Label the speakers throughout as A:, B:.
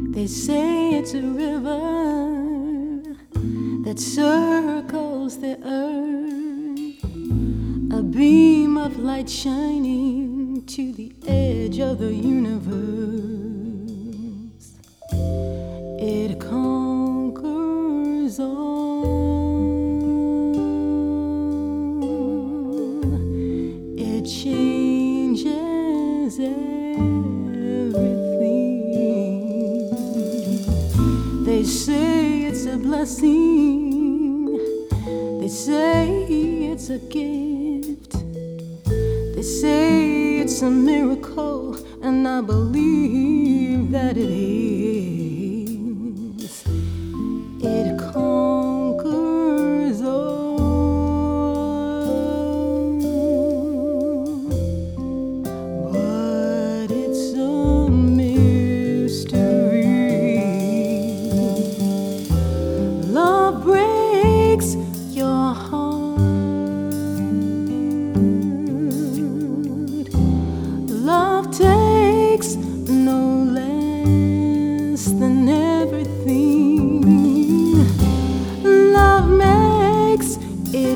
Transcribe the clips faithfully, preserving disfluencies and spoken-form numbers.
A: They say it's a river that circles the earth, a beam of light shining to the edge of the universe. It conquers all, it changes everything. They say it's a blessing, they say it's a gift, they say it's a miracle, and I believe that it is. It conquers all, but it's a mystery. Love breaks your heart, love takes no less than everything. Love makes it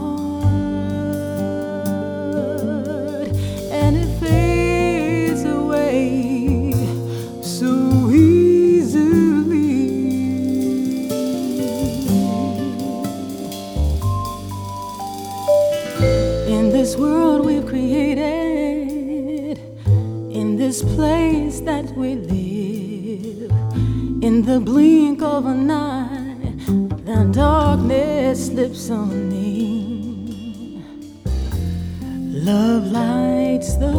A: hard, and it fades away so easily. In this world we've created, in this place that we live, in the blink of an eye, the darkness slips on in. Love lights the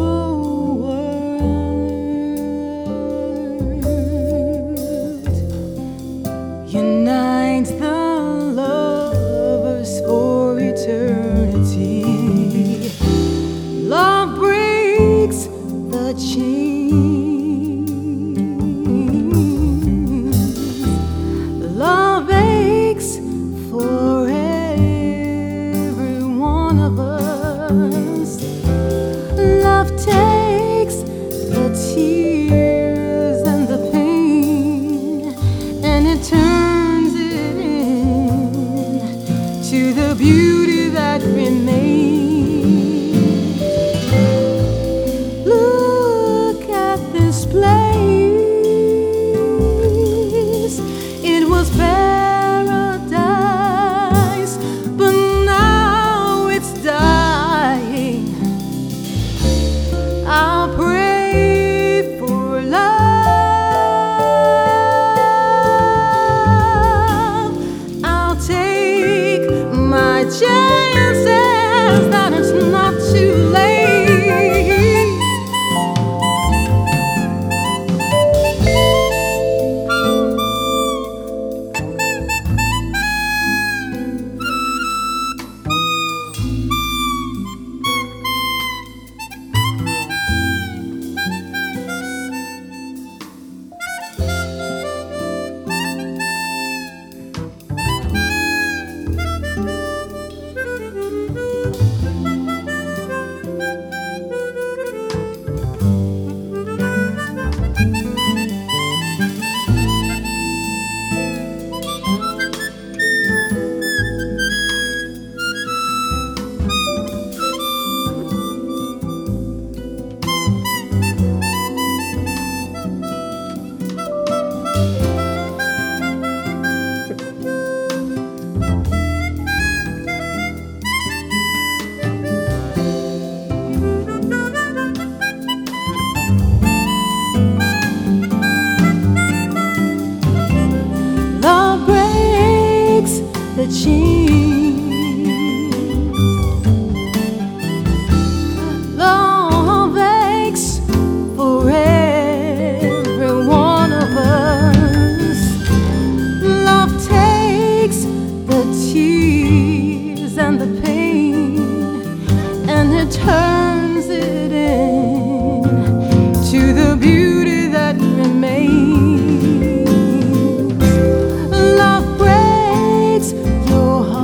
A: world, unites the lovers for eternity. Love breaks the chains, love aches for every one of us. Love takes the tears and the pain, and it turns it into the beauty that remains. Look at this place, it was paradise, but now it's dying. I'll pray for love, I'll take my chances that it's not too late. Love breaks the chains, love aches for every one of us. Love takes the tears and the pain, and it turns it into the beauty that remains. Love breaks your heart,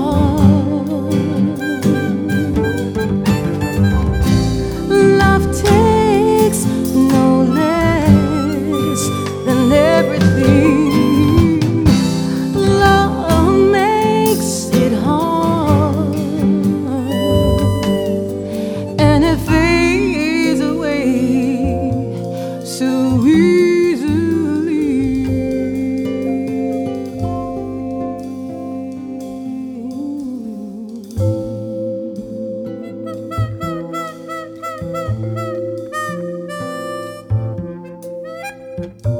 A: easily.